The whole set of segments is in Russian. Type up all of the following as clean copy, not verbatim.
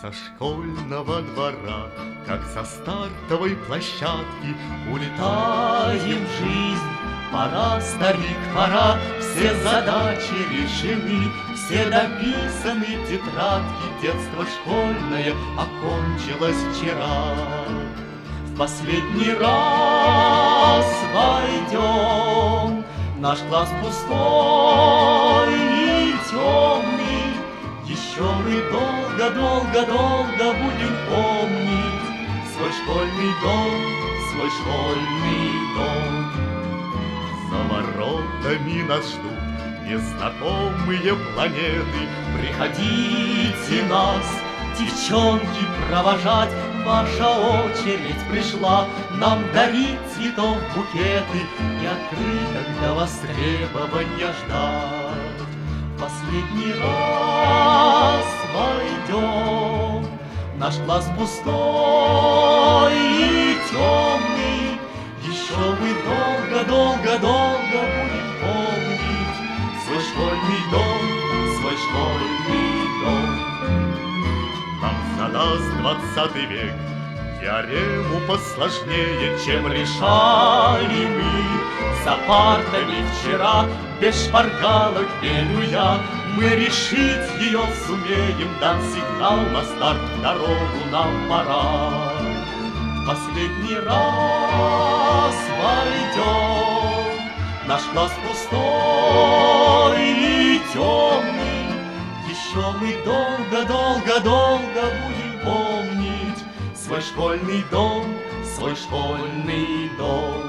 Со школьного двора, как со стартовой площадки, улетаем в жизнь. Пора, старик, пора, все задачи решены, все дописаны тетрадки, детство школьное окончилось вчера. В последний раз войдем, наш класс пустой и темный, еще мы долго-долго-долго будем помнить свой школьный дом, свой школьный дом. За воротами нас ждут незнакомые планеты. Приходите нас, девчонки, провожать. Ваша очередь пришла нам дарить цветов букеты и открыток для востребования ждать. Последний раз войдем, наш класс пустой и темный, еще мы долго-долго-долго будем помнить свой школьный дом, свой школьный дом. Нам задаст 20 век теорему посложнее, чем решали мы за партами вчера. Без шпаргалок верю я, мы решить ее сумеем. Дан сигнал на старт, в дорогу нам пора. Последний раз войдем, наш класс пустой и темный, еще мы долго-долго-долго будем помнить свой школьный дом, свой школьный дом.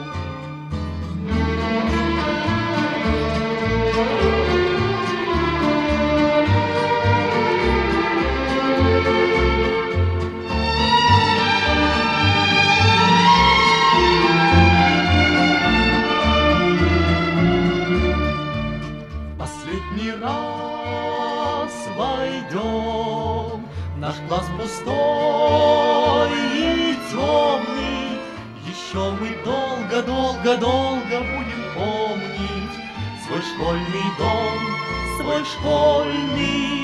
Последний раз войдем, наш класс пустой и темный, еще мы долго-долго-долго будем помнить свой школьный дом, свой школьный